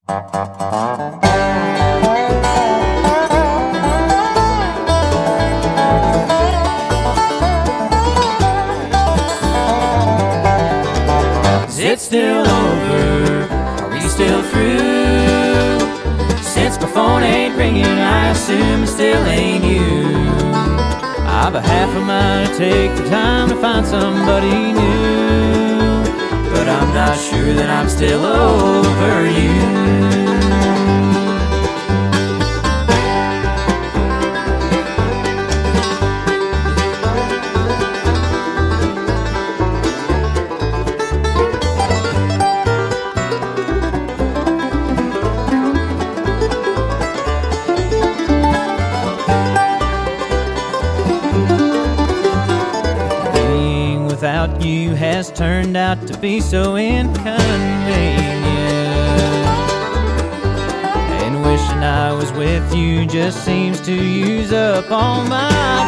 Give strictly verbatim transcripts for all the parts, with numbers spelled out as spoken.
Is it still over? Are we still through? Since my phone ain't ringing, I assume it still ain't you. I've a half a mind to take the time to find somebody new, but I'm not sure that I'm still over you. Without you has turned out to be so inconvenient, and wishing I was with you just seems to use up all my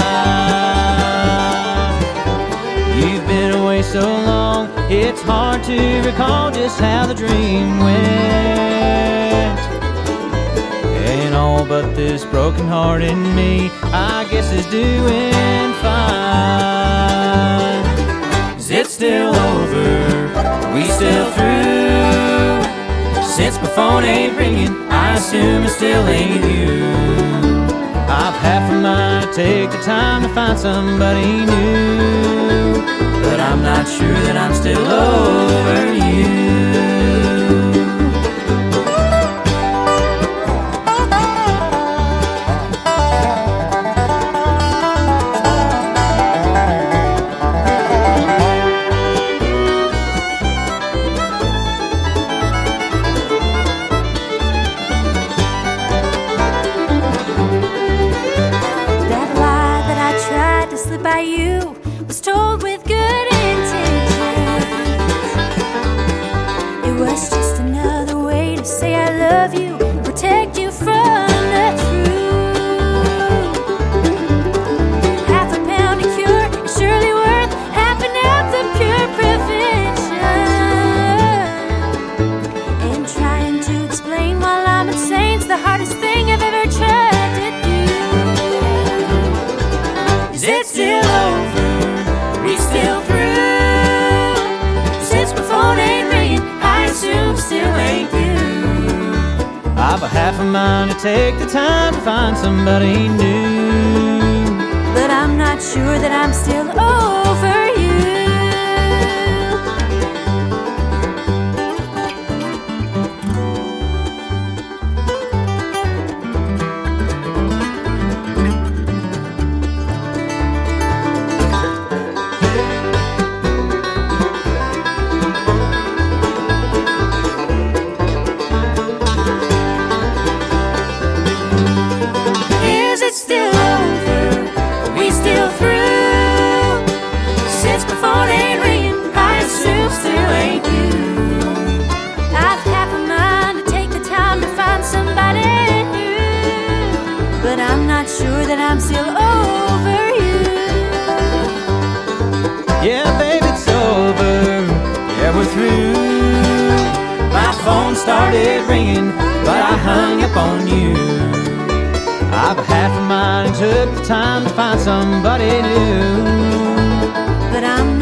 time. You've been away so long, it's hard to recall just how the dream went. And all but this broken heart in me, I guess, is doing fine. Is it still over? Are we still through? Since my phone ain't ringing, I assume it still ain't you. I've half a mind to take the time to find somebody new, but I'm not sure that I'm still over you. By you was told with good intentions. It was just another way to say I love you, protect you from the truth. Half a pound of cure is surely worth half an ounce of pure prevention. And trying to explain while I'm insane's the hardest thing I've ever tried to do. Is it still over? Are we still through? Since my phone ain't ringing, I assume still ain't you. I've a half a mind to take the time to find somebody new, but I'm not sure that I'm still over you. But I'm not sure that I'm still over you. Yeah, baby, it's over. Yeah, we're through. My phone started ringing, but I hung up on you. I've a half a mind and took the time to find somebody new, but I'm not